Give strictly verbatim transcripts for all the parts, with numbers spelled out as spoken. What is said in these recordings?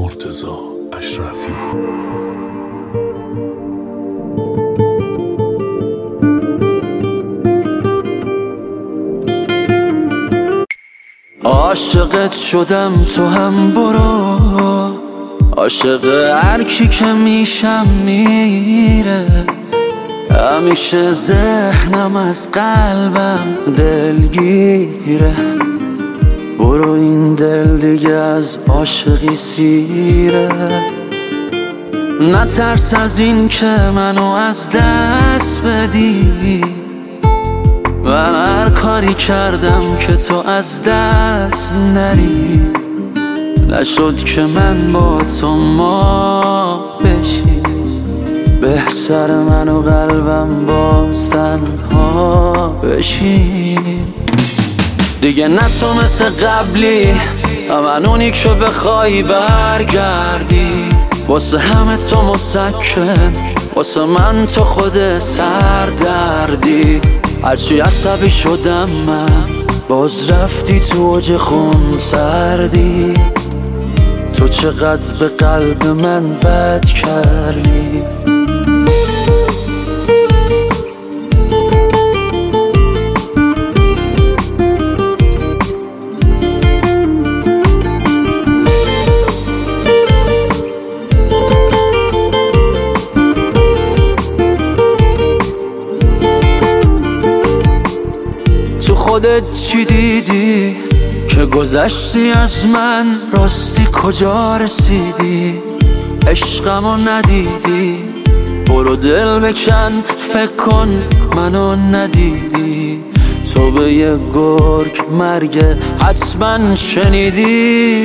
مرتضی اشرفی. عاشقت شدم تو هم برو، عاشق هر کی که میشم میره. همیشه ذهنم از قلبم دلگیره. برو این دل دیگه از عاشقی سیره. نترس از این که منو از دست بدی. من هر کاری کردم که تو از دست نری. نشد که من با تو ما بشی. بهتر من و قلبم با تنها بشی. دیگه نه تو مثل قبلی، من اونی که بخوای برگردی. واسه همه تو مسکن، واسه من تو خود سردردی. هرچی عصبی شدم من، باز رفتی تو اوج خون سردی. تو چقدر به قلب من بد کردی. تو خودت چی دیدی که گذشتی از من؟ راستی کجا رسیدی؟ عشقمو ندیدی؟ برو دل بکن، فکر کن منو ندیدی. تو به یه گرگ مرگ حتما شنیدی.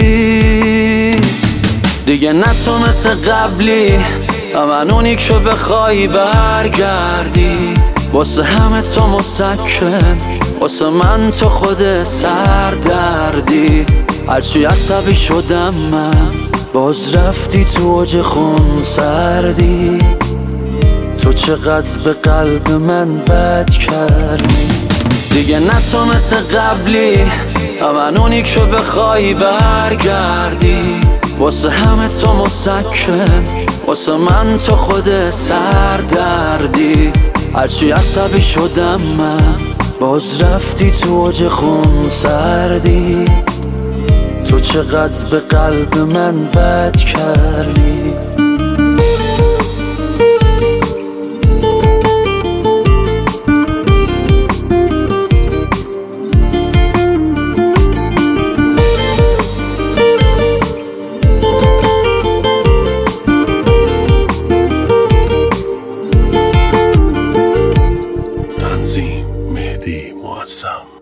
دیگه نه تو مثل قبلی، من اونی که بخوای برگردی. واسه همه تو مسکن، واسه من تو خود سردردی. هرچی عصبی شدم من، باز رفتی تو اوج خون سردی. تو چقدر به قلب من بد کردی. دیگه نه تو مثل قبلی، من اونی که بخوای برگردی. واسه همه تو مسکن، واسه من تو خود سردردی. هرچی عصبی شدم من، باز رفتی تو اوج خون سردی. تو چقدر به قلب من بد کردی. تنظیم مهدی معظم.